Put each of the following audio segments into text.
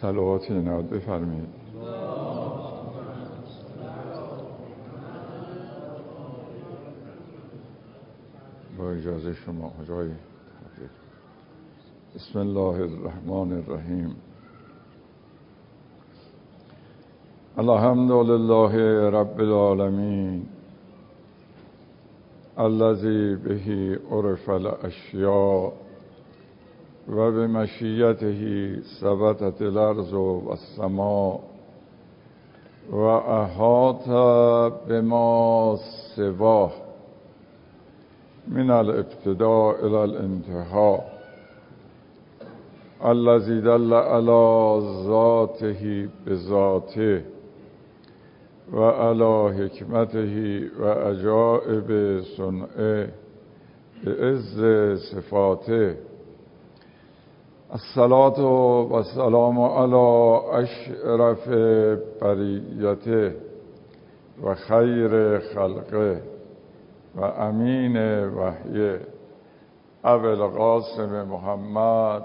صلواتی عنایت بفرمایید. با اجازه شما حجای حضرت. بسم الله الرحمن الرحیم. الحمد لله رب العالمین الذی به عرف الاشیاء و بمشیته ثبتت الارض و السماء و احاط بما سواه من الابتداء الى الانتهاء الذی دل علی ذاته بذاته و علی حکمته و عجائب صنعه بعز صفاته. الصلاة و السلام علی اشرف بریته و خیر خلقه و امین وحیه ابو القاسم محمد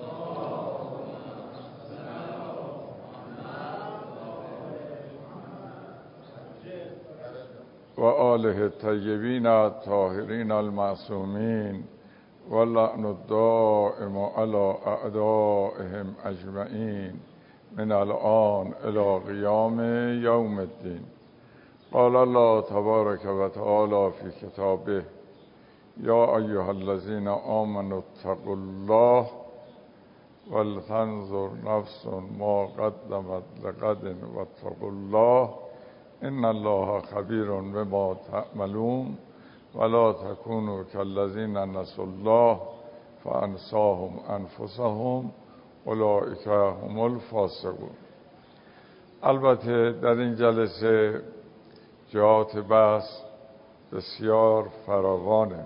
و آله الطیبین الطاهرین المعصومین و لعن الدائم علی اعدائهم اجمعین من الآن الی قیام یوم الدین. قال الله تبارک و تعالی فی کتابه یا ایها الذین آمنوا اتقوا الله ولتنظر نفس ما قدمت لغد واتقوا الله ان الله خبیر بما تعملون ولا تکونوا كالذین نسوا الله فانساهم انفسهم اولئک هم الفاسقون. البته در این جلسه جهات بحث بسیار فراوانه.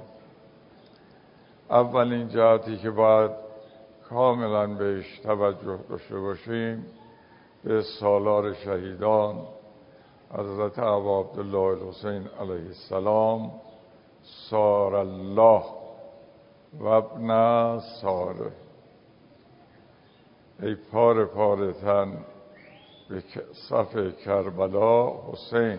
اولین جهتی که باید کاملا بهش توجه داشته باشیم به سالار شهیدان حضرت ابا عبدالله الحسین علیه السلام سار الله و ابن ساره. ای پاره پاره تن به صف کربلا حسین،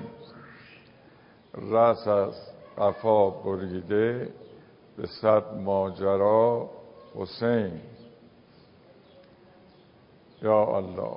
رأس از قفا بریده به صد ماجرا حسین. یا الله.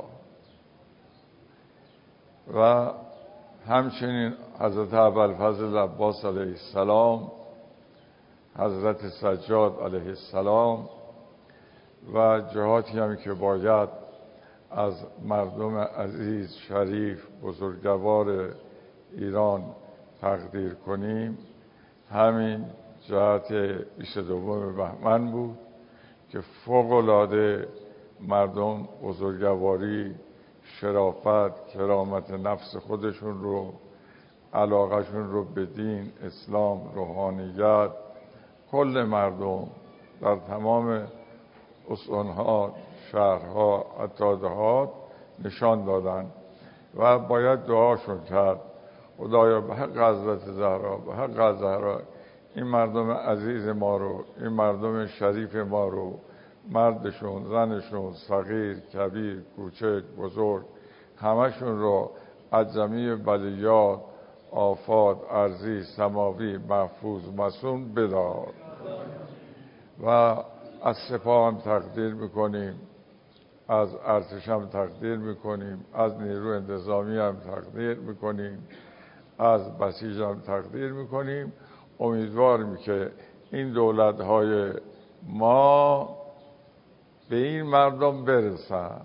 و همچنین حضرت ابوالفضل عباس علیه السلام، حضرت سجاد علیه السلام و جهاتی هم که باید از مردم عزیز شریف بزرگوار ایران تقدیر کنیم همین جهت 22 بهمن بود که فوق‌العاده مردم بزرگواری، شرافت، کرامت نفس خودشون رو، علاقهشون رو به دین، اسلام، روحانیت، کل مردم در تمام استان‌ها، شهرها، حتی دهات نشان دادن و باید دعاشون کرد. خدایا به حق حضرت زهرا، به حق زهرا این مردم عزیز ما رو، این مردم شریف ما رو، مردشون، زنشون، صغیر، کبیر، کوچک، بزرگ، همشون رو از جمیع بلیات، آفات، ارضی، سماوی محفوظ مصون بدار. و از سپاه هم تقدیر میکنیم، از ارتش هم تقدیر میکنیم، از نیرو انتظامی هم تقدیر میکنیم، از بسیج هم تقدیر میکنیم. امیدواریم که این دولت‌های ما به این مردم برسن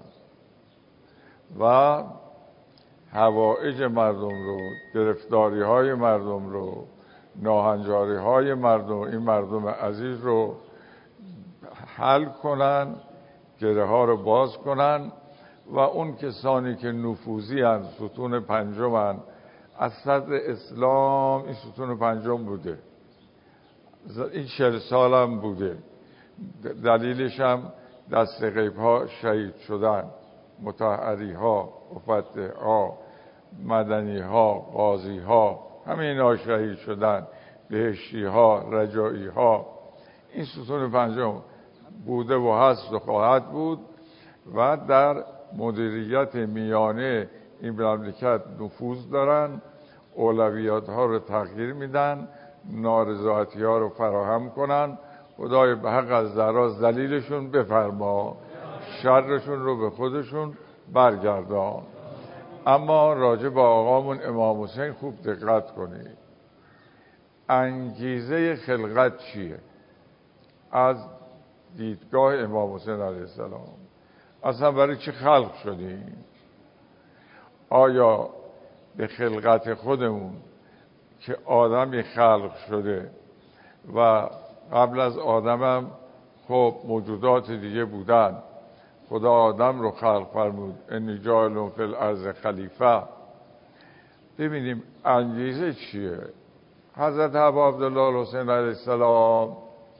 و حوائج مردم رو، گرفتاری‌های مردم رو، ناهنجاری‌های مردم، این مردم عزیز رو حل کنن، گره ها رو باز کنن و اون کسانی که نفوذی هستند، ستون پنجم هستند، از صدر اسلام این ستون پنجم بوده، این 40 سال هم بوده. دلیلش هم دست غیب ها شهید شدن، مطهری ها، مفتح ها، مدنی ها، قاضی ها، همه اینا شهید شدن، بهشتی ها، رجایی ها. این ستون پنجم بوده و هست و خواهد بود و در مدیریت میانه این مملکت نفوذ دارن، اولویات ها رو تغییر میدن، نارضایتی ها رو فراهم کنن. خدای به حق از ذرا ذلیلشون بفرما، شرشون رو به خودشون برگردان. اما راجع به آقامون امام حسین خوب دقت کنید. انگیزه خلقت چیه؟ از دیدگاه امام حسین علیه السلام اصلا برای چی خلق شدیم؟ آیا به خلقت خودمون که آدمی خلق شده و قبل از آدمم خب موجودات دیگه بودن، خدا آدم رو خلق فرمود انی جاعل فی الارض خلیفه. ببینیم انگیزه چیه. حضرت ابا عبدالله الحسین علیه السلام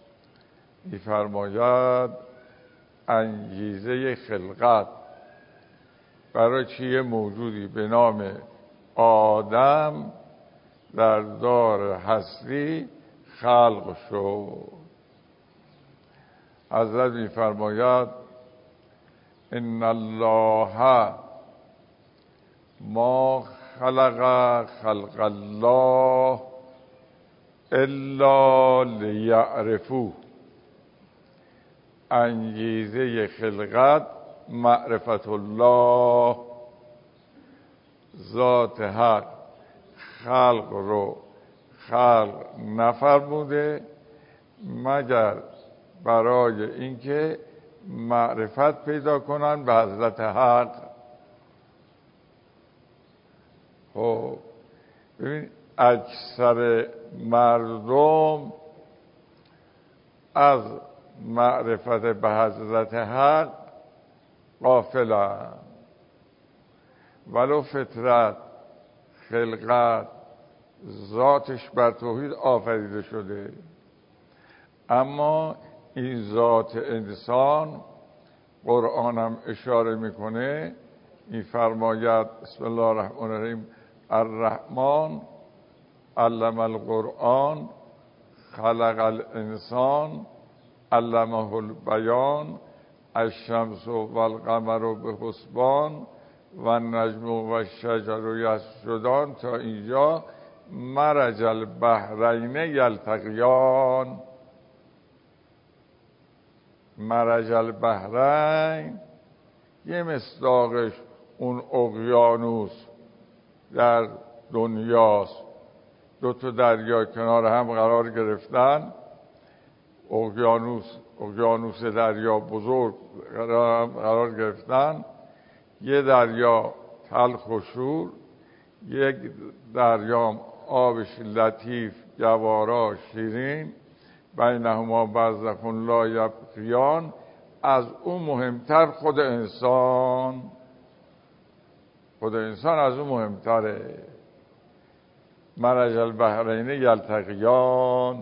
می‌فرماید انگیزه خلقت برای چیه موجودی به نام آدم در دار هستی خلق شد. حضرت می‌فرماید ان الله ما خلق خلق الله الا لیعرفوه. انگیزه خلقت معرفت الله. ذات حق خلق رو خلق نفرموده مگر برای اینکه معرفت پیدا کنن به حضرت حق. خب ببین اکثر مردم از معرفت به حضرت حق غافلن، ولو فطرت خلقت ذاتش بر توحید آفریده شده، اما این ذات انسان قرآنم اشاره میکنه، میفرماید بسم الله الرحمن الرحیم الرحمن علم القرآن خلق الانسان علمه البیان الشمس والقمر بحسبان والنجم والشجر یسجدان تا اینجا مرج البحرین یلتقیان. مرج البحرین یه مصداقش اون اقیانوس در دنیاست. دو تا دریا کنار هم قرار گرفتن، اقیانوس دریا بزرگ قرار گرفتن، یه دریا تلخ و شور، یک دریا آبش لطیف گوارا شیرین، بینهما برزخ لا یبغیان. از اون مهمتر خود انسان از اون مهمتره. مرج البحرین یلتقیان.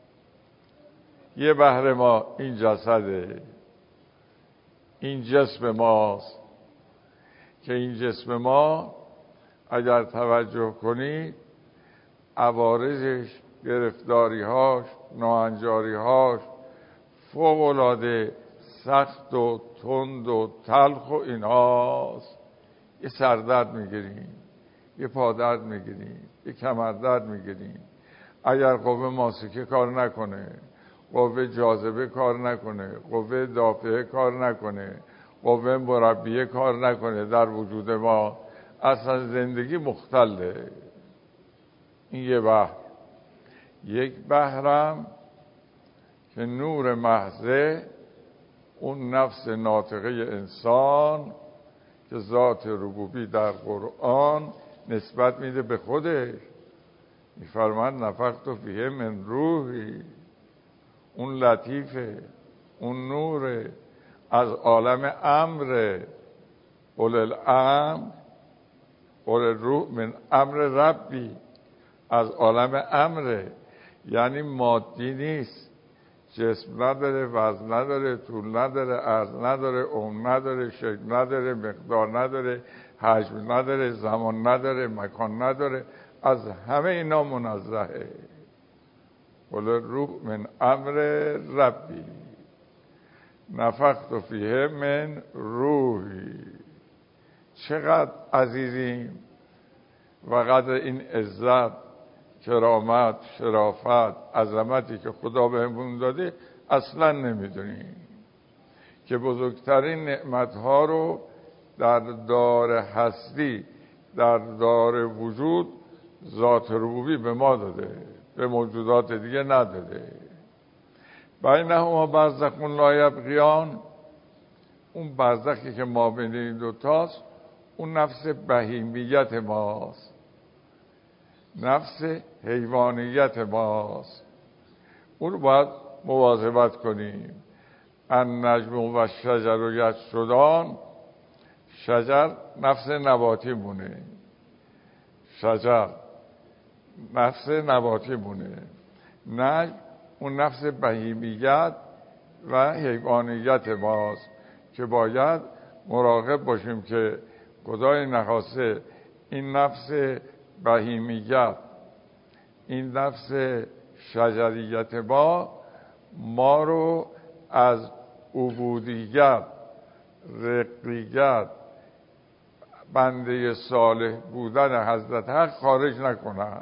یه بحر ما این جسده، این جسم ماست که این جسم ما اگر توجه کنید عوارضش، گرفتاریهاش، ناهنجاریهاش فوق‌العاده سخت و تند و تلخ و اینهاست. یه سردرد میگیریم، یه پادرد میگیریم، یه کمردرد میگیریم. اگر قوه ماسکه کار نکنه، قوه جاذبه کار نکنه، قوه دافعه کار نکنه، قوه مربیه کار نکنه در وجود ما، اصلا زندگی مختله. این یه بحر. یک بحرم که نور محضه، اون نفس ناطقه انسان که ذات ربوبی در قرآن نسبت میده به خودش، میفرماید نفخت فیه من روحی. اون لطیفه، اون نوره، از عالم امره. قل الامر قل الروح من امر ربی. از عالم امره، یعنی مادی نیست، جسم نداره، وزن نداره، طول نداره، عرض نداره، عمر نداره، شکل نداره، مقدار نداره، حجم نداره، زمان نداره، مکان نداره، از همه اینا منزهه. قل الروح من امر ربی نفخت فیه من روحی. چقدر عزیزیم و قدر این عزت، کرامت، شرافت، عظمتی که خدا بهمون داده اصلا نمیدونیم که بزرگترین نعمتها رو در دار هستی، در دار وجود ذات ربوبی به ما داده، به موجودات دیگه نداده. بینهما برزخ لا یبغیان، اون برزخی که ما بین این دوتاست اون نفس بهیمیت ماست، نفس حیوانیت ماست، اون رو باید مواظبت کنیم. النجم و شجر یسجدان، شجر نفس نباتی مونه، شجر نفس نباتی مونه، نجم اون نفس بهیمیت و حیوانیت ماست که باید مراقب باشیم که خدای نخواسته این نفس بهیمیت، این نفس شجریت ما رو از عبودیت، رقیت، بنده صالح بودن حضرت حق خارج نکنه.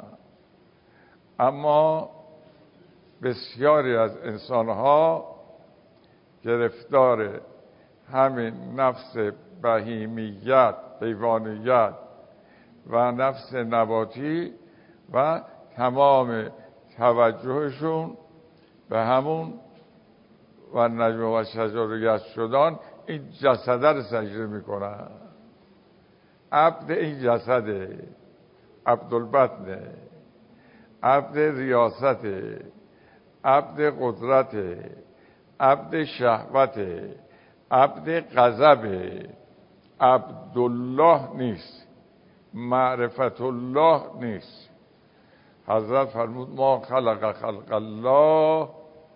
اما بسیاری از انسانها گرفتار همین نفس بهیمیت، حیوانیت و نفس نباتی و تمام توجهشون به همون و نجم و شجر یسجدان این جسده رو سجده میکنن. عبد این جسده، عبدالبطنه، عبد ریاسته، عبد قدرته، عبد شهوته، عبد غضبه، عبدالله نیست، معرفت الله نیست. حضرت فرمود ما خلق الله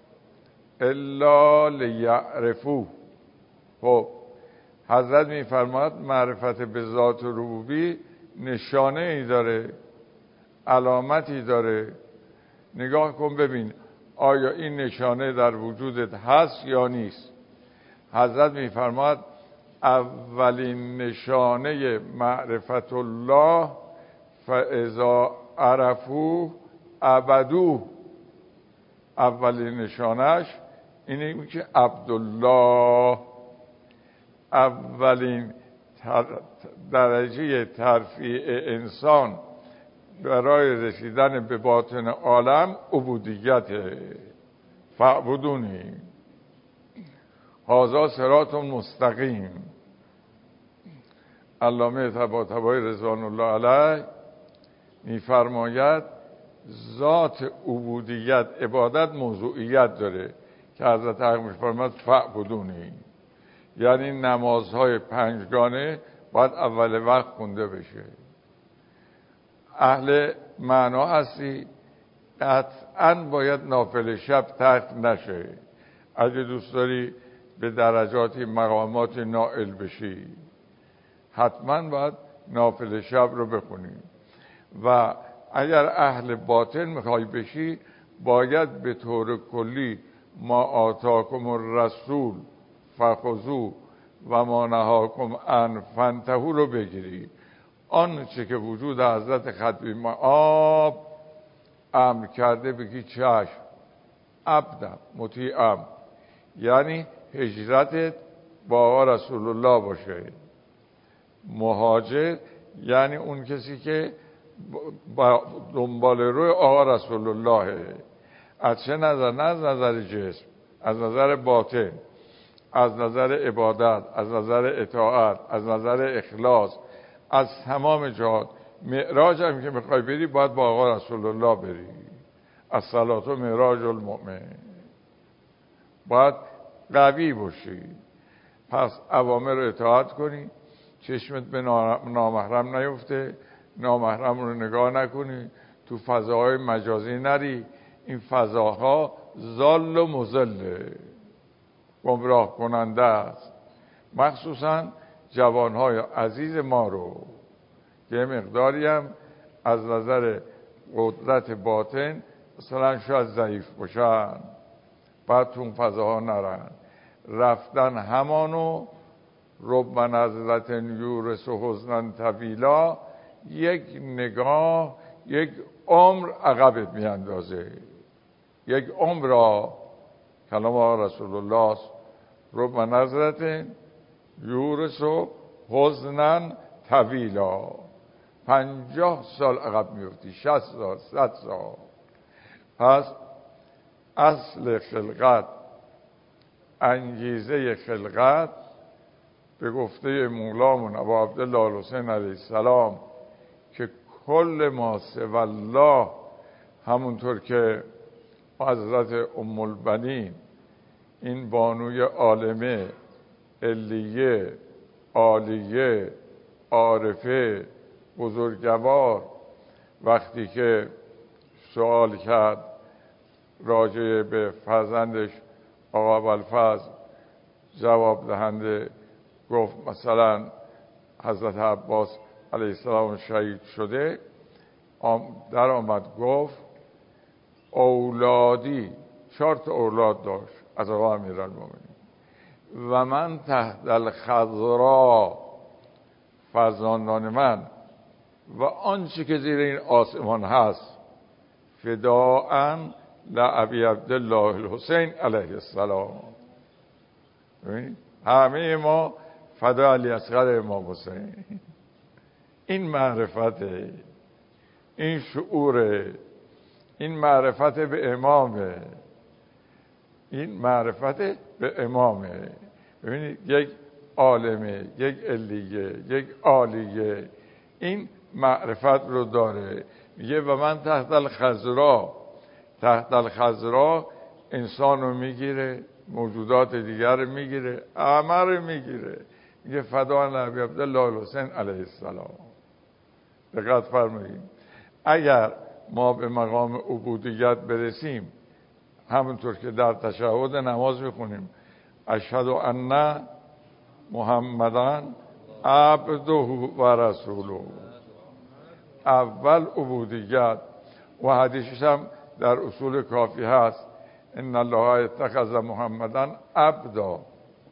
الا لیعرفوه. خب حضرت میفرماد معرفت به ذات ربوبی نشانه ای داره، علامتی داره. نگاه کن ببین آیا این نشانه در وجودت هست یا نیست. حضرت میفرماد اولین نشانه معرفت الله فاذا عرفوه عبدوه، اولین نشانش اینه که عبدالله، اولین درجه ترفیع انسان برای رسیدن به باطن عالم عبودیت. فاعبدونی هذا صراط مستقیم. علامه طباطبایی رضوان الله علیه میفرماید ذات عبودیت، عبادت موضوعیت داره که حضرت حق میفرماید فاعبدونی، یعنی نمازهای پنجگانه باید اول وقت خونده بشه. اهل معنا هستی قطعاً باید نافل شب ترک نشه. اگه دوست داری به درجاتی مقامات نائل بشی حتما باید نافل شب رو بخونی و اگر اهل باطن میخوای بشی باید به طور کلی ما آتاکم الرسول فخذوه و ما نهاکم عنه فانتهوا رو بگیری. آنچه که وجود حضرت ختمی مآب امر کرده بگی چشم، عبدم مطیعم، یعنی هجرتت با آقا رسول الله باشه. مهاجر یعنی اون کسی که دنبال روی آقا رسول الله. از چه نظر؟ نه از نظر جسم، از نظر باطن، از نظر عبادت، از نظر اطاعت، از نظر اخلاص، از تمام جهات. معراج هم که میخوای بری باید با آقا رسول الله بری. الصلاة معراج المؤمن. باید قوی باشی. پس اوامر رو اطاعت کنی، چشمت به نامحرم نیفته، نامحرم رو نگاه نکنی، تو فضاهای مجازی نری. این فضاها ضال و مضل، گمراه کننده است. مخصوصا جوانهای عزیز ما رو که مقداری هم از نظر قدرت باطن مثلا شاید ضعیف باشن، بعد تو اون فضاها نرن. رفتن همانو رب نظرة یورث حزنا طویلا، یک نگاه یک عمر عقبت میاندازه، یک عمر را. کلام رسول الله است رب نظرة یورث حزنا طویلا. 50 سال عقب میفتی، 60 سال، 100 سال. پس اصل خلقت، انگیزه خلقت، به گفته مولامون ابا عبدالله الحسین علیه السلام که کل ما سوی الله، همونطور که حضرت ام البنین این بانوی عالمه، علیه، عالیه، عارفه، بزرگوار، وقتی که سوال کرد راجع به فرزندش آقا ابوالفضل، جواب دهنده گفت مثلا حضرت عباس علیه السلام شهید شده، در آمد گفت اولادی، 4 تا اولاد داشت از آقا امیرالمومنین، و من تحت الخضرا، فرزندان من و آنچه که زیر این آسمان هست، فداء لابی عبدالله الحسین علیه السلام. همه ما فدا علی اصغر امام حسین. این معرفته، این شعوره، این معرفت به امامه، این معرفت به امامه. ببینید یک عالمه، یک علیه، یک عالیه، این معرفت رو داره. میگه و من تحت الخضرا، تحت الخضرا انسان رو میگیره، موجودات دیگر رو میگیره، همه رو میگیره. میگه فدا نبی عبدالله الحسین علیه السلام. دقت فرمایید، اگر ما به مقام عبودیت برسیم، همونطور که در تشهد نماز میخونیم اشهد ان محمدن عبده و رسوله، اول عبودیت. و حدیثش هم در اصول کافی هست ان الله اتخذ محمدن عبدا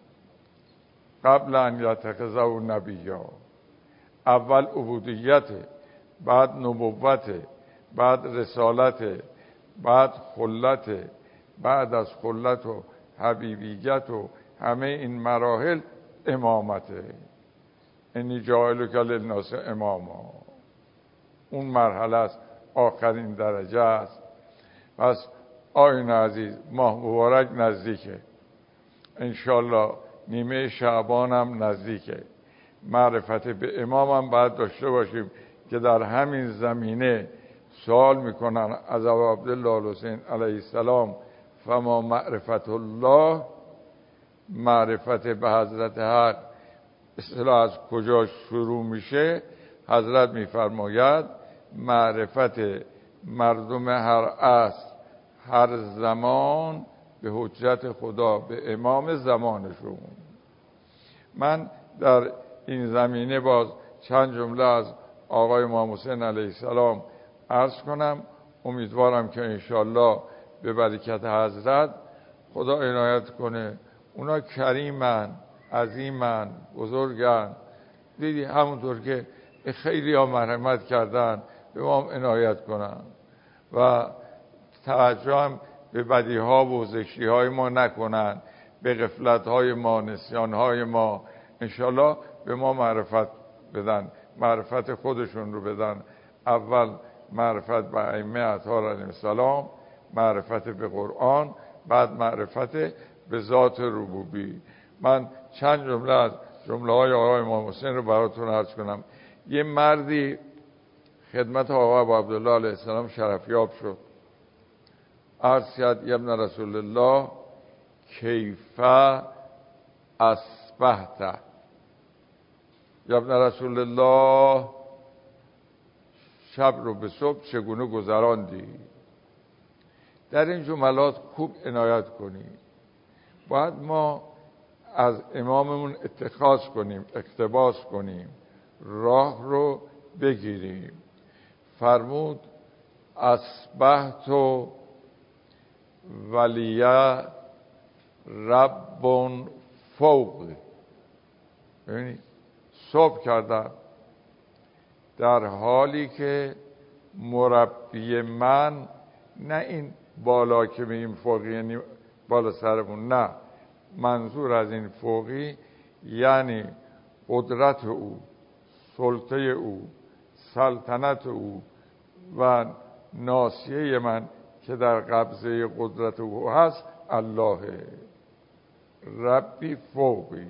قبل ان یتخذه نبیا. اول عبودیت، بعد نبوت، بعد رسالت، بعد خلت، بعد از خلت و حبیبیت و همه این مراحل امامته. انی جاعلک للناس اماما، اون مرحله است، آخرین درجه است. پس آیون عزیز، ماه مبارک نزدیکه، انشالله نیمه شعبان هم نزدیکه. معرفت به امام هم باید داشته باشیم که در همین زمینه سوال میکنن از ابا عبدالله الحسین علیه السلام فما معرفت الله، معرفت به حضرت حق اصطلاح از کجا شروع میشه؟ حضرت میفرماید معرفت مردم هر عصر هر زمان به حجت خدا، به امام زمانشون. من در این زمینه باز چند جمله از آقای امام حسین علیه السلام عرض کنم. امیدوارم که انشالله به برکت حضرت خدا عنایت کنه. اونا کریمن، عظیمن، بزرگن. دیدی همونطور که خیلی ها مرحمت کردن، به ما عنایت کنن و توجه هم به بدی ها و زشتی های ما نکنن، به غفلت های ما، نسیان های ما. انشالله به ما معرفت بدن، معرفت خودشون رو بدن. اول معرفت به ائمه اطهار علیهم السلام، معرفت به قرآن، بعد معرفت به ذات ربوبی. من چند جمله از جمله های آقای امام حسین رو براتون عرض کنم. یه مردی خدمت آقا ابو عبدالله علیه السلام شرفیاب شد. عرض کرد یا ابن رسول الله کیف اصبحت، یا ابن رسول الله شب رو به صبح چگونه گذراندی؟ در این جملات خوب عنایت کنید. باید ما از اماممون اتخاذ کنیم، اقتباس کنیم، راه رو بگیریم. فرمود اصبحت ولیه رب فوق، ببینید صبح کردم در حالی که مربی من نه این بالا که به این فوقی یعنی بالا سرمون، نه، منظور از این فوقی یعنی قدرت او، سلطه او، سلطنت او و ناصیه من که در قبضه قدرت او هست الله ربی فوقی.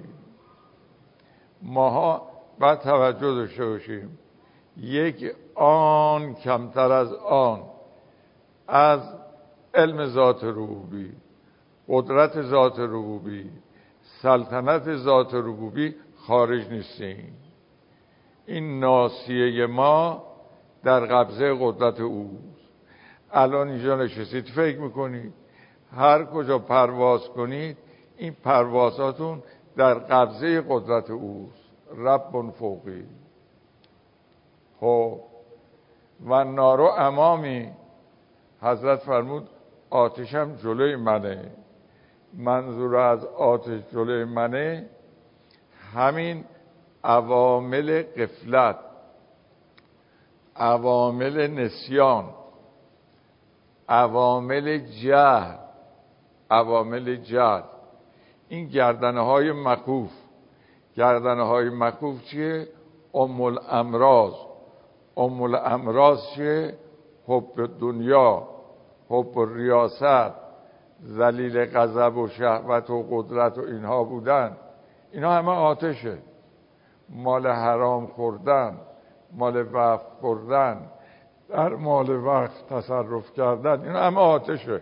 ماها باید توجه داشته باشیم یک آن کمتر از آن از علم ذات ربوبی، قدرت ذات ربوبی، سلطنت ذات ربوبی خارج نیستیم. این ناصیه ما در قبضه قدرت اوست. الان اینجا نشستید فکر میکنید هر کجا پرواز کنید این پروازاتون در قبضه قدرت اوست. رب فوقی. خب و نارو امامی، حضرت فرمود آتشم جلوی منه. منظور از آتش جلوی منه همین عوامل غفلت، عوامل نسیان، عوامل جهل، عوامل جهل. این گردنه های مکوف. گردنه های مکوف چیه؟ ام الامراض. ام الامراض چیه؟ حب دنیا، حب ریاست، ذلیل غضب و شهوت و قدرت و اینها بودن. اینا همه آتشه. مال حرام خوردن، مال وقت خوردن، در مال وقت تصرف کردن، اینا همه آتشه.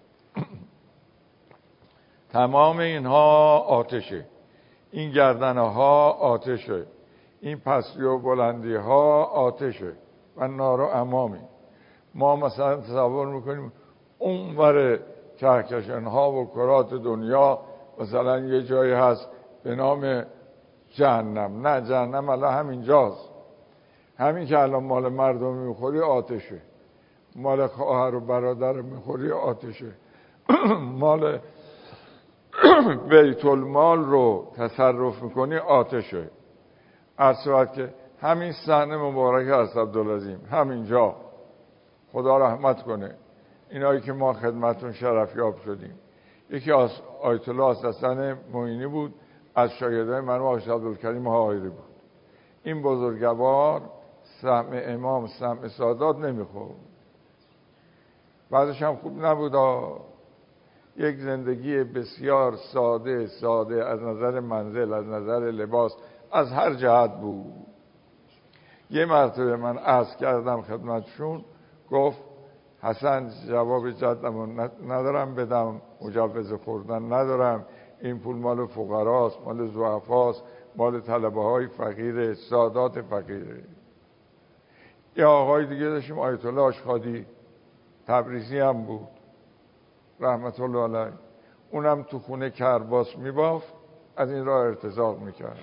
تمام اینها آتشه. این گردنه ها آتشه، این پستی و بلندی ها آتشه و نار و امامی. ما مثلا تصور میکنیم اونور کهکشان ها و کرات دنیا مثلا یه جایی هست به نام جهنم. نه، جهنم الان همینجاست. همین که الان مال مردم میخوری آتشه، مال خواهر و برادر میخوری آتشه، مال بیت المال رو تصرف میکنی آتشه. عرض که همین صحنه مبارک از عبدالعظیم همینجا، خدا رحمت کنه اینایی که ما خدمتون شرفیاب شدیم. یکی از آیت الله حسن معینی بود، از شاگردای مرحوم آقای عبدالکریم حائری بود. این بزرگوار سمع امام، سمع سادات نمیخورد. بعدش هم خوب نبود. یک زندگی بسیار ساده از نظر منزل، از نظر لباس، از هر جهت بود. یه مرتبه من عرض کردم خدمتشون، گفت حسن جواب جدمو ندارم بدم، مجوز خوردن ندارم، این پول مال فقراست، مال ضعفاست، مال طلبه های فقیره، سادات فقیره. یه آقای دیگه داشتیم آیت الله آشخادی، تبریزی هم بود رحمت الله علیه، اونم تو خونه کرباس میبافت، از این راه ارتزاق میکرد.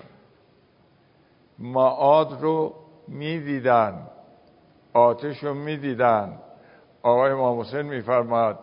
معاد رو میدیدن، آتش رو میدیدن. آقای امام حسین میفرماد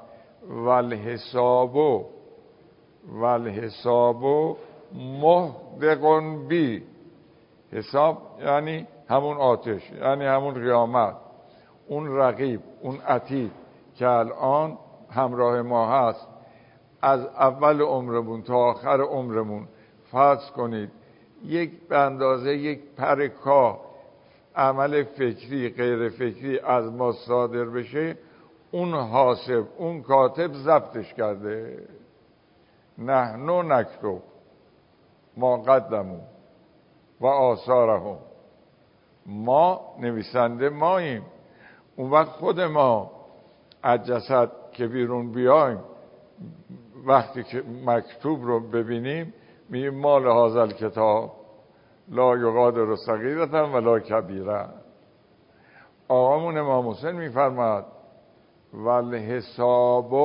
والحساب محدقن بی. حساب یعنی همون آتش، یعنی همون قیامت، اون رقیب، اون عتید که الان همراه ما هست. از اول عمرمون تا آخر عمرمون فرض کنید یک به اندازه یک پر کاه عمل فکری غیر فکری از ما صادر بشه، اون حاسب، اون کاتب ضبطش کرده. نحن نکتب ما قدموا و آثارهم. ما نویسنده ماییم. اون وقت خود ما از جسد که بیرون بیایم، وقتی که مکتوب رو ببینیم میگیم ما لهذا کتاب لا یغادر صغیرة ولا کبیرة. آقامون امام حسین میفرماد والحساب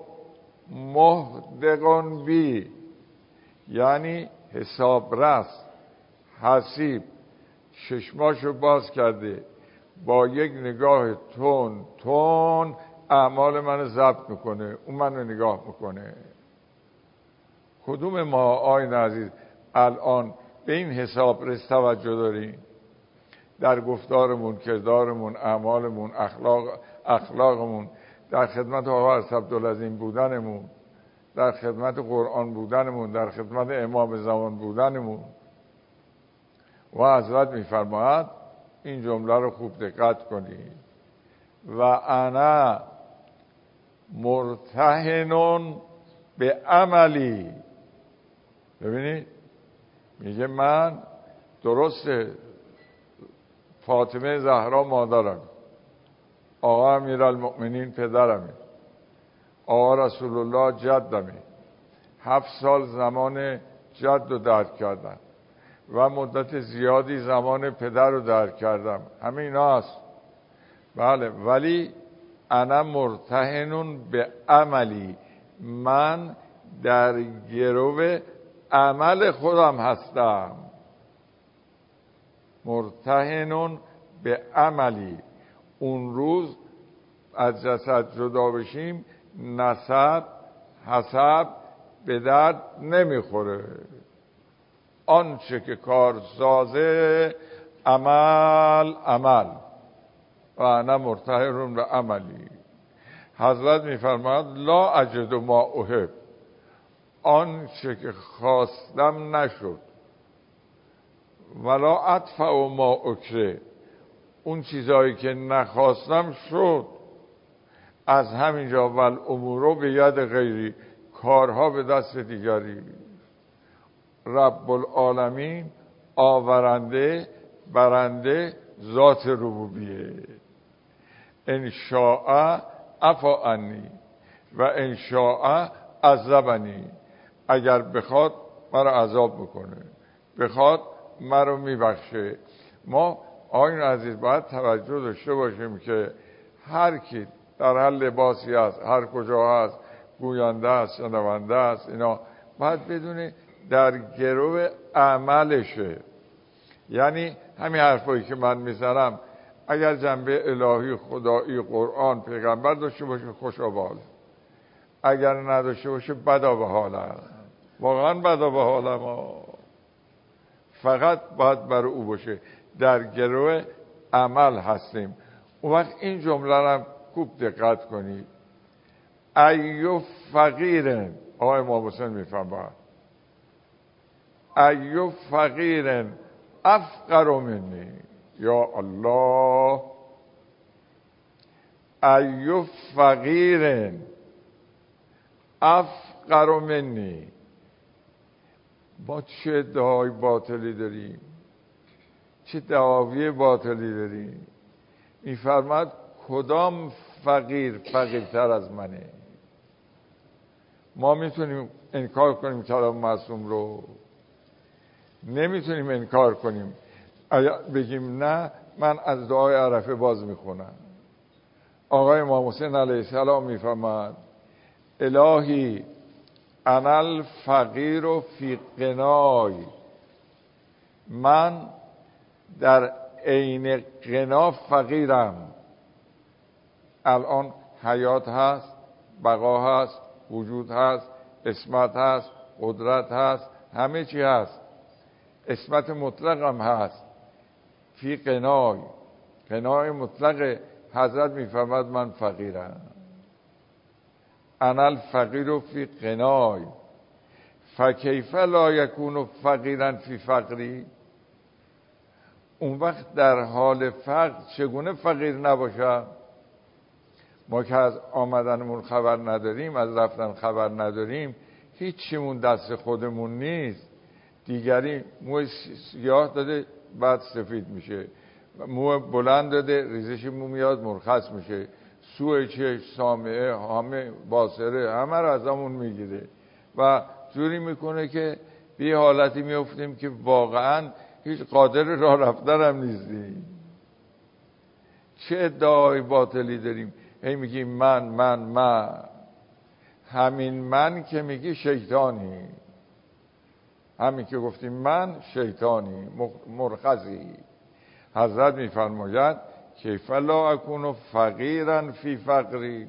محدق بی، یعنی حساب رس، حسیب چشماشو باز کرده، با یک نگاه تون اعمال منو ضبط میکنه، اون منو نگاه میکنه. کدوم ما آیین عزیز الان به این حساب توجه داریم در گفتارمون، کردارمون، اعمالمون، اخلاقمون، در خدمت آقا عبدالعظیم بودنمون، در خدمت قرآن بودنمون، در خدمت امام زمان بودنمون. و حضرت میفرماید این جمله رو خوب دقت کنید: و انا مرتهن به عملی. ببینید میگه من درسته فاطمه زهرا مادرم، آقا امیرالمؤمنین پدرمه، آقا رسول الله جدمه، 7 سال زمان جد رو درک کردم و مدت زیادی زمان پدر رو درک کردم، همه اینا هست. بله، ولی انا مرتهن به عملی، من در گرو عمل خودم هستم. مرتهن به عملی، اون روز از جسد جدا بشیم نسب حسب به درد نمیخوره. آنچه که کار سازه عمل و انا مرتهن به عملی. حضرت میفرماید لا اجد ما احب، آنچه که خواستم نشد، ولا ادفع ما اکره، اون چیزایی که نخواستم شد. از همینجا والامور به ید غیری، کارها به دست دیگری. رب العالمین آورنده برنده ذات ربوبیه. ان شاء عفا عنی و ان شاء عذبنی، اگر بخواد مرا عذاب میکنه، بخواد مرا میبخشه. ما آقایون عزیز باید توجه داشته باشیم که هر کی در هر لباسی هست، هر کجا هست، گوینده است، شنونده است، اینا باید بدونه در گرو عملشه. یعنی همین حرفایی که من میزنم اگر جنبه الهی، خدایی، قرآن، پیغمبر داشته باشه خوشا بال، اگر نداشته باشه بدا به حالم، واقعا بدا به حالم. فقط باید برای او باشه، در گروه عمل هستیم. اون وقت این جمله رو خوب دقت کنید: ایو فقیرن، آقای امام حسین میفرماید ایو فقیرن افقر منی، یا الله، ایو فقیرن افقر منی. ما چه ادعای باطلی داریم، چه دعاوی باطلی داریم. میفرماد کدام فقیرتر از منه؟ ما میتونیم انکار کنیم کلام معصوم رو؟ نمیتونیم انکار کنیم. بگیم نه من از دعای عرفه باز میخونم. آقای امام حسین علیه السلام میفرماد الهی انا الفقیر فی غنای، من در عین غنا فقیرم. الان حیات هست، بقا هست، وجود هست، اسمت هست، قدرت هست، همه چی هست، اسمت مطلق هم هست. فی غنای، غنای مطلق. حضرت میفرماد من فقیرم. انا الفقیر فی غنای فکیف لا یکون فقیرا فی فقری. اون وقت در حال فقر چگونه فقیر نباشم؟ ما که از آمدنمون خبر نداریم، از رفتن خبر نداریم، هیچ چیمون دست خودمون نیست. دیگری مو سیاه داده بعد سفید میشه، مو بلند داده ریزش مو میاد مرخص میشه، سوء چشم، سامعه، همه باصره، همه رو از همون میگیره و جوری میکنه که به حالتی میفتیم که واقعا هیچ قادر راه رفتن هم نیستیم. چه ادعای باطلی داریم، هی میگیم من. همین من که میگی شیطانی، همین که گفتیم من شیطانی مرخصی. حضرت میفرماید کیف لا اکون فقیرا فی فقری،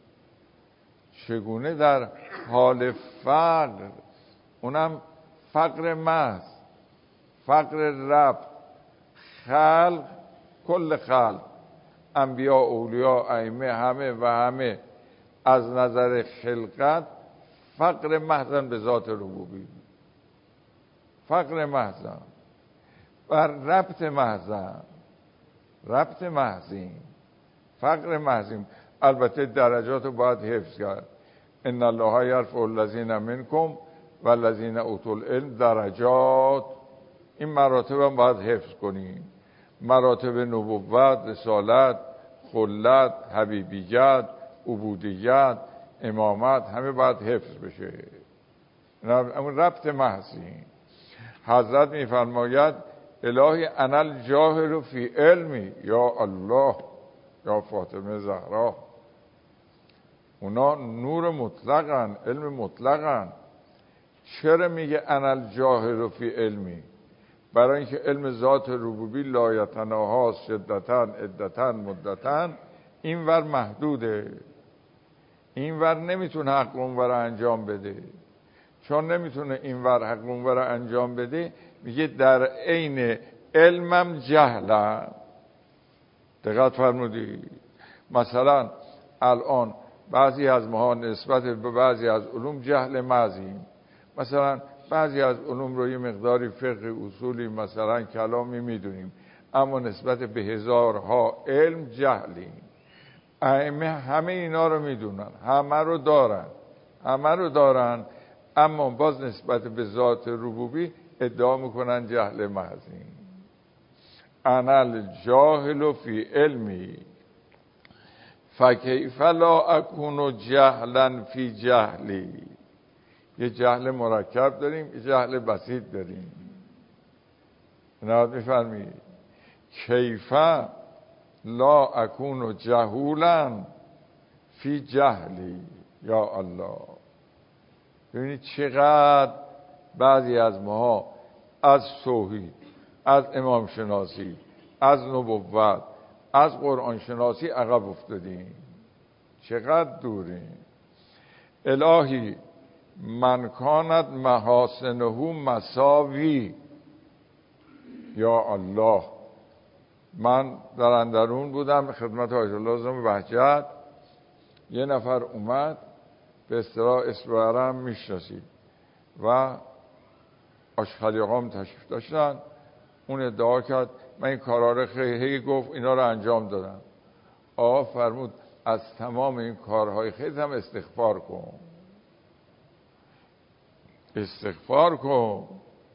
چگونه در حال فقر، اونم فقر محض، فقر رب، خلق، کل خلق، انبیاء، اولیاء، ائمه، همه و همه از نظر خلقت فقر محضن به ذات ربوبی، فقر محضن و ربط محضن، ربط محضین، فقر محضین. البته درجات رو باید حفظ کرد. ان الله یرفع الذین منکم و الذین اوتوا العلم درجات. این مراتب هم باید حفظ کنیم، مراتب نبوت، رسالت، خلت، حبیبیت، عبودیت، امامت، همه باید حفظ بشه. اون ربط محضین. حضرت میفرماید الهی انا الجاهل فی علمی، یا الله، یا فاطمه زهرا. اونا نور مطلقن، علم مطلقن. چرا میگه انا الجاهل فی علمی؟ برای اینکه علم ذات ربوبی لایتناها، شدتا، عدتا، مدتا، اینور محدوده، اینور نمیتونه حق اونور انجام بده. چون نمیتونه اینور حق اونور انجام بده، میگه در عین علمم جهلم. دقت فرمودی؟ مثلا الان بعضی از ما نسبت به بعضی از علوم جهل محضیم. مثلا بعضی از علوم رو یه مقداری فقه اصولی مثلا کلامی میدونیم، اما نسبت به هزارها علم جهلیم. ائمه همه اینا رو میدونن، همه رو دارن، اما باز نسبت به ذات ربوبی ادعا میکنن جهل محضیم. انا الجاهل فی علمی فکیف لا اکون جهلا فی جهلی. یه جهل مرکب داریم، یه جهل بسیط داریم. نهاد میفرمی کیف لا اکون جهولا فی جهلی، یا الله. ببینید چقدر بعضی از ما از توحید، از امام شناسی، از نبوت، از قرآن شناسی عقب افتادیم. چقدر دوریم. الهی من کانت محاسنه مساوی، یا الله. من در اندرون بودم خدمت آیت الله زم بهجت، یه نفر اومد به اصطلاح اسم میشناسید و آشخالی آقام تشریف داشتن. اون ادعا کرد من این کارا رو خیلی گفت اینا رو انجام دادم. آقا فرمود از تمام این کارهای خیلی هم استغفار کن، استغفار کن.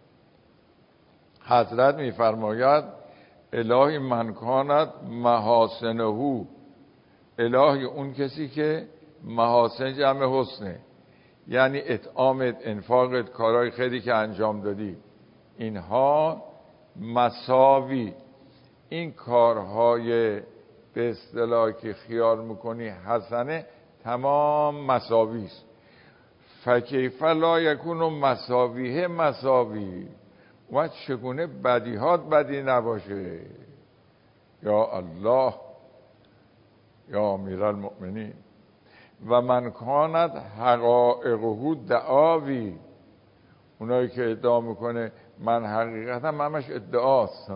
حضرت میفرماید الهی من کانت محاسنه، الهی اون کسی که محاسن جمع حسنه، یعنی اطعامت، انفاقت، کارهای خیلی که انجام دادی، اینها مساوی، این کارهای به اصطلاح که خیال میکنی حسنه تمام مساوی است. فکیف لا یکون مساویه مساوی. و چگونه بدیهات بدی نباشه؟ یا الله، یا امیرالمؤمنین. و من کانت حقائقه دعاوی، اونایی که ادعا میکنه من حقیقتم همش ادعاست.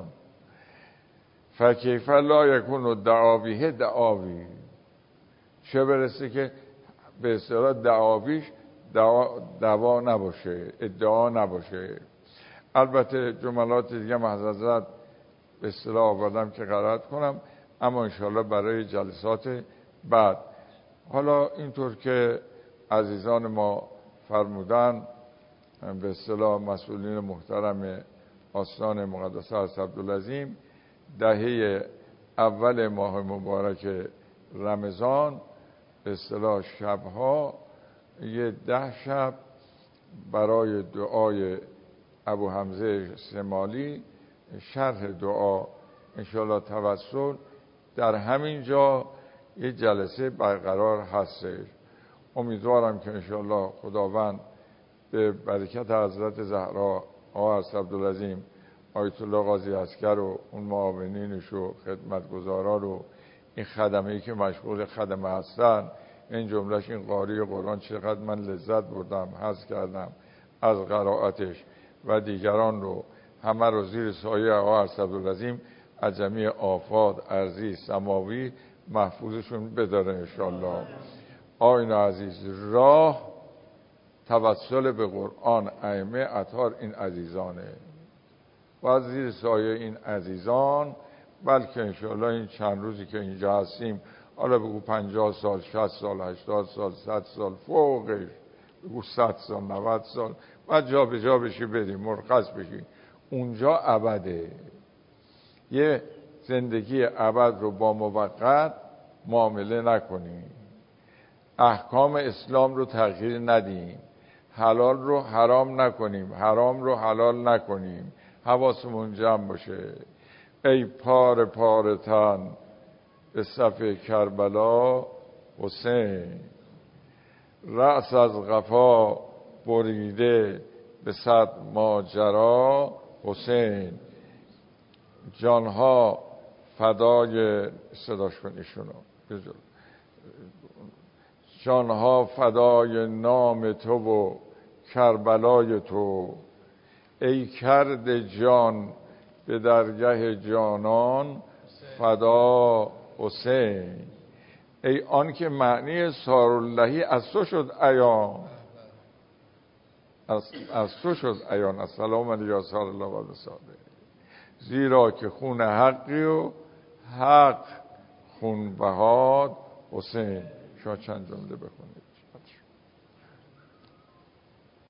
فکیف لا یکون دعاویه دعاوی. چه برسه که به اصطلاح دعاویش دعوا نباشه، ادعا نباشه. البته جملات دیگه حضرت به اصطلاح آوردم که قرائت کنم، اما انشاءالله برای جلسات بعد. حالا اینطور که عزیزان ما فرمودن، به اصطلاح مسئولین محترم آستان مقدسه حضرت عبدالعظیم، دهه اول ماه مبارک رمضان به اصطلاح شبها یه 10 شب برای دعای ابو حمزه سمالی، شرح دعا انشاءالله توسل، در همین جا یه جلسه برقرار هستش. امیدوارم که انشاءالله خداوند به برکت حضرت زهرا، آقا حضرت عبدالعظیم، آیت الله قاضی عسکر و اون معاونینش و خدمتگزارا رو، این خدمه‌ای که مشغول خدمه هستن، این جملهش این قاری قرآن، چقدر من لذت بردم، حظ کردم از قرائتش، و دیگران رو همه رو زیر سایه اسدالعظیم از جمیع آفات ارضی سماوی محفوظشون بداره انشالله. آیین عزیز، راه توسل به قرآن ائمه اطهار این عزیزانه و از زیر سایه این عزیزان، بلکه انشالله این چند روزی که اینجا هستیم، حالا بگو 50 سال 60 سال 80 سال 100 سال فوقش، بگو 100 سال 90 سال و جا به جا بشی بریم مرخص بشی، اونجا ابده. یه زندگی ابد رو با موقت معامله نکنیم، احکام اسلام رو تغییر ندیم، حلال رو حرام نکنیم، حرام رو حلال نکنیم، حواسمون جمع باشه. ای پاره پاره تن به صف کربلا حسین، رأس از قفا بریده به صد ماجرا حسین، جانها فدای صداش کن ایشونو، جانها فدای نام تو و کربلای تو، ای کرد جان به درگه جانان فدا حسین. ای آن که معنی ساراللهی از تو شد عیان، از تو شد عیان. السلام علیک یا سار الله و بساله، زیرا که خون حقی و حق خون بهاد حسین. شما چند جمله بخونید.